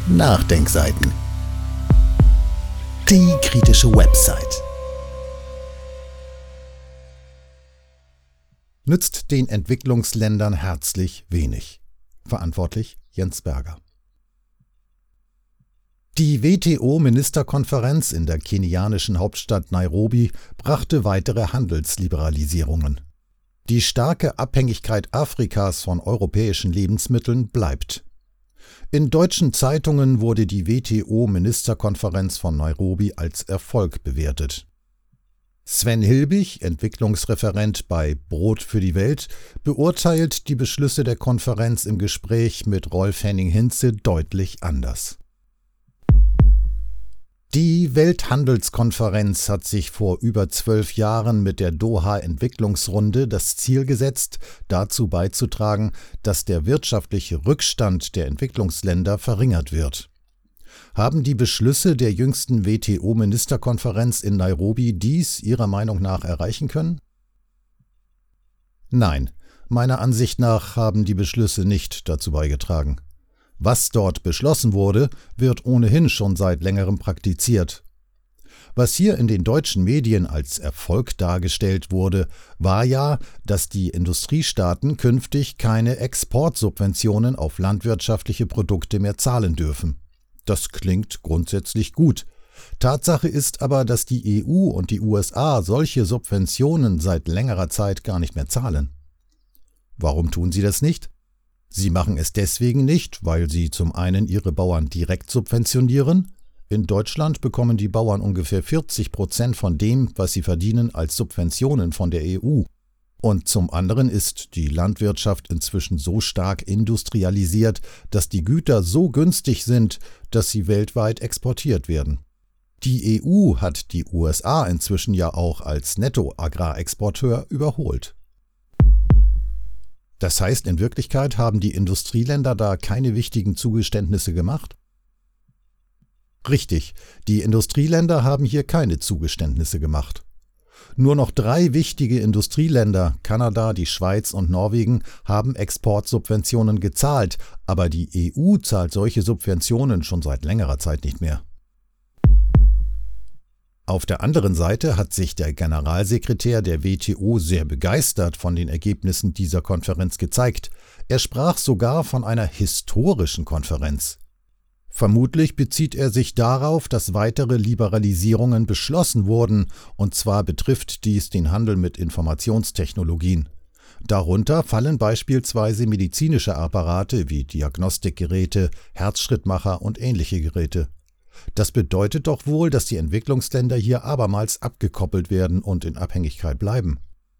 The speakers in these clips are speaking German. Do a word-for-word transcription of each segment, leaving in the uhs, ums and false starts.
Nachdenkseiten. Die kritische Website. Nützt den Entwicklungsländern herzlich wenig. Verantwortlich Jens Berger. Die W T O-Ministerkonferenz in der kenianischen Hauptstadt Nairobi brachte weitere Handelsliberalisierungen. Die starke Abhängigkeit Afrikas von europäischen Lebensmitteln bleibt. In deutschen Zeitungen wurde die W T O-Ministerkonferenz von Nairobi als Erfolg bewertet. Sven Hilbig, Entwicklungsreferent bei Brot für die Welt, beurteilt die Beschlüsse der Konferenz im Gespräch mit Rolf Henning-Hintze deutlich anders. Die Welthandelskonferenz hat sich vor über zwölf Jahren mit der Doha-Entwicklungsrunde das Ziel gesetzt, dazu beizutragen, dass der wirtschaftliche Rückstand der Entwicklungsländer verringert wird. Haben die Beschlüsse der jüngsten W T O-Ministerkonferenz in Nairobi dies Ihrer Meinung nach erreichen können? Nein, meiner Ansicht nach haben die Beschlüsse nicht dazu beigetragen. Was dort beschlossen wurde, wird ohnehin schon seit längerem praktiziert. Was hier in den deutschen Medien als Erfolg dargestellt wurde, war ja, dass die Industriestaaten künftig keine Exportsubventionen auf landwirtschaftliche Produkte mehr zahlen dürfen. Das klingt grundsätzlich gut. Tatsache ist aber, dass die E U und die U S A solche Subventionen seit längerer Zeit gar nicht mehr zahlen. Warum tun sie das nicht? Sie machen es deswegen nicht, weil sie zum einen ihre Bauern direkt subventionieren. In Deutschland bekommen die Bauern ungefähr vierzig Prozent von dem, was sie verdienen, als Subventionen von der E U. Und zum anderen ist die Landwirtschaft inzwischen so stark industrialisiert, dass die Güter so günstig sind, dass sie weltweit exportiert werden. Die E U hat die U S A inzwischen ja auch als Nettoagrarexporteur überholt. Das heißt, in Wirklichkeit haben die Industrieländer da keine wichtigen Zugeständnisse gemacht? Richtig, die Industrieländer haben hier keine Zugeständnisse gemacht. Nur noch drei wichtige Industrieländer, Kanada, die Schweiz und Norwegen, haben Exportsubventionen gezahlt, aber die E U zahlt solche Subventionen schon seit längerer Zeit nicht mehr. Auf der anderen Seite hat sich der Generalsekretär der W T O sehr begeistert von den Ergebnissen dieser Konferenz gezeigt. Er sprach sogar von einer historischen Konferenz. Vermutlich bezieht er sich darauf, dass weitere Liberalisierungen beschlossen wurden, und zwar betrifft dies den Handel mit Informationstechnologien. Darunter fallen beispielsweise medizinische Apparate wie Diagnostikgeräte, Herzschrittmacher und ähnliche Geräte. Das bedeutet doch wohl, dass die Entwicklungsländer hier abermals abgekoppelt werden und in Abhängigkeit bleiben.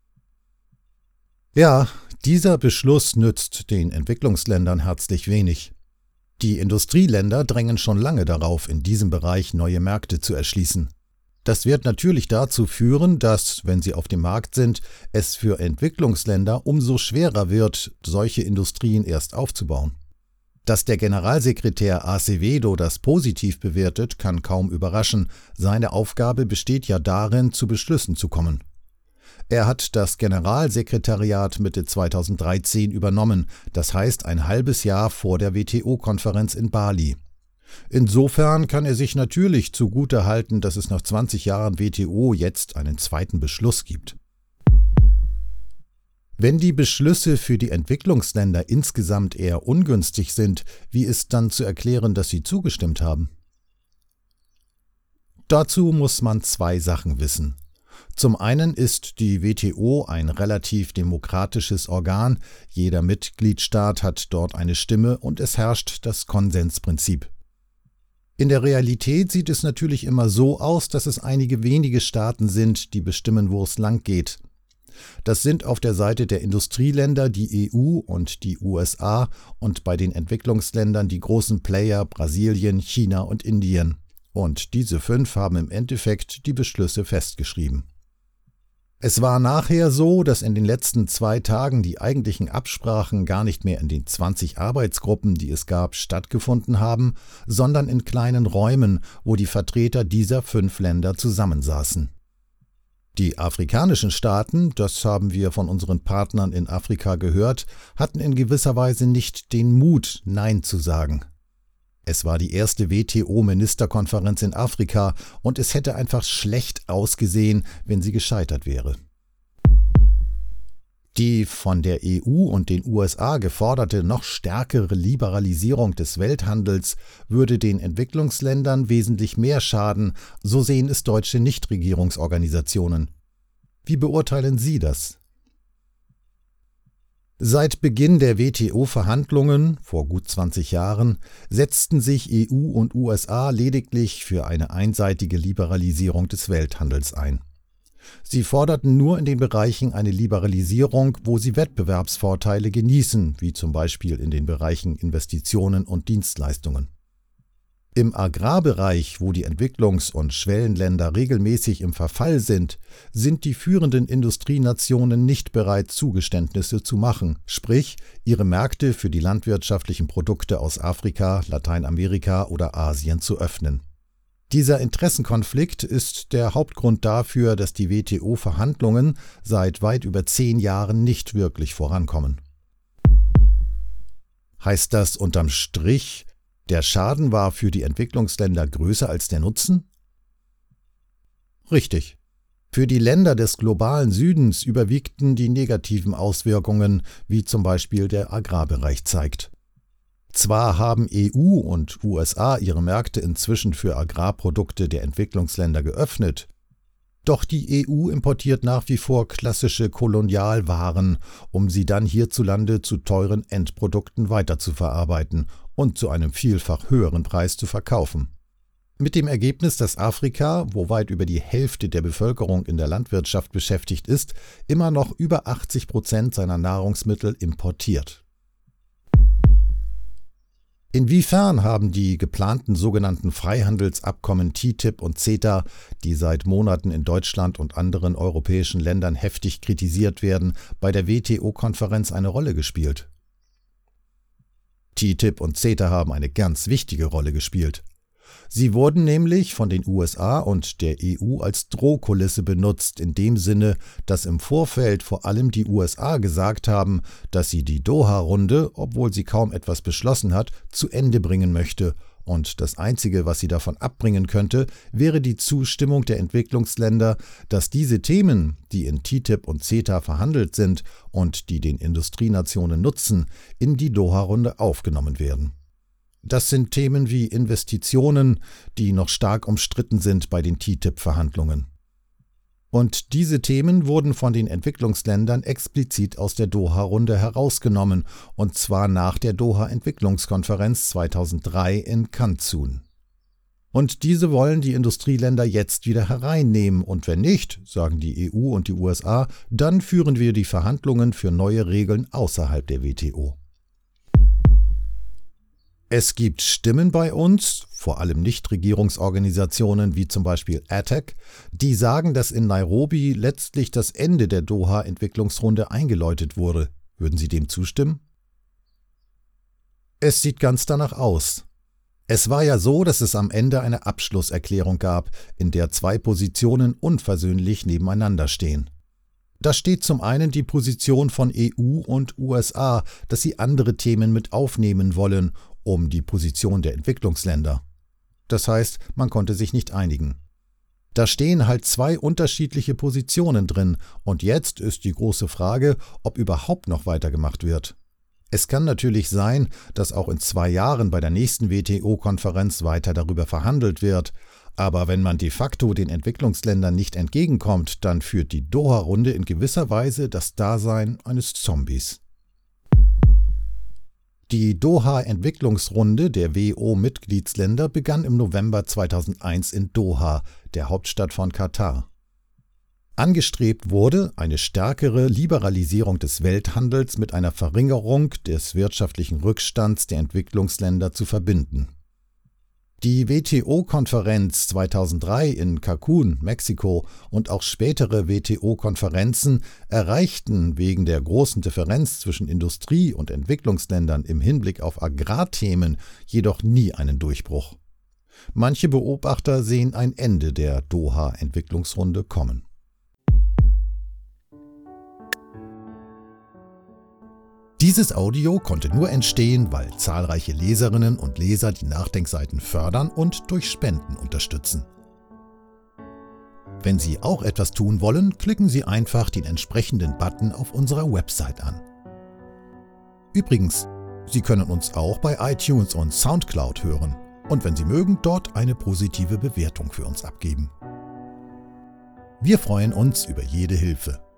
Ja, dieser Beschluss nützt den Entwicklungsländern herzlich wenig. Die Industrieländer drängen schon lange darauf, in diesem Bereich neue Märkte zu erschließen. Das wird natürlich dazu führen, dass, wenn sie auf dem Markt sind, es für Entwicklungsländer umso schwerer wird, solche Industrien erst aufzubauen. Dass der Generalsekretär Acevedo das positiv bewertet, kann kaum überraschen. Seine Aufgabe besteht ja darin, zu Beschlüssen zu kommen. Er hat das Generalsekretariat Mitte zweitausenddreizehn übernommen, das heißt ein halbes Jahr vor der W T O-Konferenz in Bali. Insofern kann er sich natürlich zugutehalten, dass es nach zwanzig Jahren W T O jetzt einen zweiten Beschluss gibt. Wenn die Beschlüsse für die Entwicklungsländer insgesamt eher ungünstig sind, wie ist dann zu erklären, dass sie zugestimmt haben? Dazu muss man zwei Sachen wissen. Zum einen ist die W T O ein relativ demokratisches Organ, jeder Mitgliedstaat hat dort eine Stimme und es herrscht das Konsensprinzip. In der Realität sieht es natürlich immer so aus, dass es einige wenige Staaten sind, die bestimmen, wo es lang geht. Das sind auf der Seite der Industrieländer die E U und die U S A und bei den Entwicklungsländern die großen Player Brasilien, China und Indien. Und diese fünf haben im Endeffekt die Beschlüsse festgeschrieben. Es war nachher so, dass in den letzten zwei Tagen die eigentlichen Absprachen gar nicht mehr in den zwanzig Arbeitsgruppen, die es gab, stattgefunden haben, sondern in kleinen Räumen, wo die Vertreter dieser fünf Länder zusammensaßen. Die afrikanischen Staaten, das haben wir von unseren Partnern in Afrika gehört, hatten in gewisser Weise nicht den Mut, Nein zu sagen. Es war die erste W T O-Ministerkonferenz in Afrika und es hätte einfach schlecht ausgesehen, wenn sie gescheitert wäre. Die von der E U und den U S A geforderte noch stärkere Liberalisierung des Welthandels würde den Entwicklungsländern wesentlich mehr schaden, so sehen es deutsche Nichtregierungsorganisationen. Wie beurteilen Sie das? Seit Beginn der W T O-Verhandlungen, vor gut zwanzig Jahren, setzten sich E U und U S A lediglich für eine einseitige Liberalisierung des Welthandels ein. Sie forderten nur in den Bereichen eine Liberalisierung, wo sie Wettbewerbsvorteile genießen, wie zum Beispiel in den Bereichen Investitionen und Dienstleistungen. Im Agrarbereich, wo die Entwicklungs- und Schwellenländer regelmäßig im Verfall sind, sind die führenden Industrienationen nicht bereit, Zugeständnisse zu machen, sprich ihre Märkte für die landwirtschaftlichen Produkte aus Afrika, Lateinamerika oder Asien zu öffnen. Dieser Interessenkonflikt ist der Hauptgrund dafür, dass die W T O-Verhandlungen seit weit über zehn Jahren nicht wirklich vorankommen. Heißt das unterm Strich, der Schaden war für die Entwicklungsländer größer als der Nutzen? Richtig. Für die Länder des globalen Südens überwiegten die negativen Auswirkungen, wie zum Beispiel der Agrarbereich zeigt. Zwar haben E U und U S A ihre Märkte inzwischen für Agrarprodukte der Entwicklungsländer geöffnet, doch die E U importiert nach wie vor klassische Kolonialwaren, um sie dann hierzulande zu teuren Endprodukten weiterzuverarbeiten und zu einem vielfach höheren Preis zu verkaufen. Mit dem Ergebnis, dass Afrika, wo weit über die Hälfte der Bevölkerung in der Landwirtschaft beschäftigt ist, immer noch über achtzig Prozent seiner Nahrungsmittel importiert. Inwiefern haben die geplanten sogenannten Freihandelsabkommen T T I P und CETA, die seit Monaten in Deutschland und anderen europäischen Ländern heftig kritisiert werden, bei der W T O-Konferenz eine Rolle gespielt? T T I P und CETA haben eine ganz wichtige Rolle gespielt. Sie wurden nämlich von den U S A und der E U als Drohkulisse benutzt, in dem Sinne, dass im Vorfeld vor allem die U S A gesagt haben, dass sie die Doha-Runde, obwohl sie kaum etwas beschlossen hat, zu Ende bringen möchte, und das Einzige, was sie davon abbringen könnte, wäre die Zustimmung der Entwicklungsländer, dass diese Themen, die in T T I P und CETA verhandelt sind und die den Industrienationen nutzen, in die Doha-Runde aufgenommen werden. Das sind Themen wie Investitionen, die noch stark umstritten sind bei den T T I P-Verhandlungen. Und diese Themen wurden von den Entwicklungsländern explizit aus der Doha-Runde herausgenommen, und zwar nach der Doha-Entwicklungskonferenz zweitausenddrei in Cancun. Und diese wollen die Industrieländer jetzt wieder hereinnehmen, und wenn nicht, sagen die E U und die U S A, dann führen wir die Verhandlungen für neue Regeln außerhalb der W T O. Es gibt Stimmen bei uns, vor allem Nichtregierungsorganisationen wie zum Beispiel A T E C, die sagen, dass in Nairobi letztlich das Ende der Doha-Entwicklungsrunde eingeläutet wurde. Würden Sie dem zustimmen? Es sieht ganz danach aus. Es war ja so, dass es am Ende eine Abschlusserklärung gab, in der zwei Positionen unversöhnlich nebeneinander stehen. Da steht zum einen die Position von E U und U S A, dass sie andere Themen mit aufnehmen wollen, um die Position der Entwicklungsländer. Das heißt, man konnte sich nicht einigen. Da stehen halt zwei unterschiedliche Positionen drin, und jetzt ist die große Frage, ob überhaupt noch weitergemacht wird. Es kann natürlich sein, dass auch in zwei Jahren bei der nächsten W T O-Konferenz weiter darüber verhandelt wird, aber wenn man de facto den Entwicklungsländern nicht entgegenkommt, dann führt die Doha-Runde in gewisser Weise das Dasein eines Zombies. Die Doha-Entwicklungsrunde der W O-Mitgliedsländer begann im November zweitausendeins in Doha, der Hauptstadt von Katar. Angestrebt wurde eine stärkere Liberalisierung des Welthandels mit einer Verringerung des wirtschaftlichen Rückstands der Entwicklungsländer zu verbinden. Die W T O-Konferenz zweitausenddrei in Cancun, Mexiko, und auch spätere W T O-Konferenzen erreichten wegen der großen Differenz zwischen Industrie- und Entwicklungsländern im Hinblick auf Agrarthemen jedoch nie einen Durchbruch. Manche Beobachter sehen ein Ende der Doha-Entwicklungsrunde kommen. Dieses Audio konnte nur entstehen, weil zahlreiche Leserinnen und Leser die Nachdenkseiten fördern und durch Spenden unterstützen. Wenn Sie auch etwas tun wollen, klicken Sie einfach den entsprechenden Button auf unserer Website an. Übrigens, Sie können uns auch bei iTunes und Soundcloud hören und wenn Sie mögen, dort eine positive Bewertung für uns abgeben. Wir freuen uns über jede Hilfe.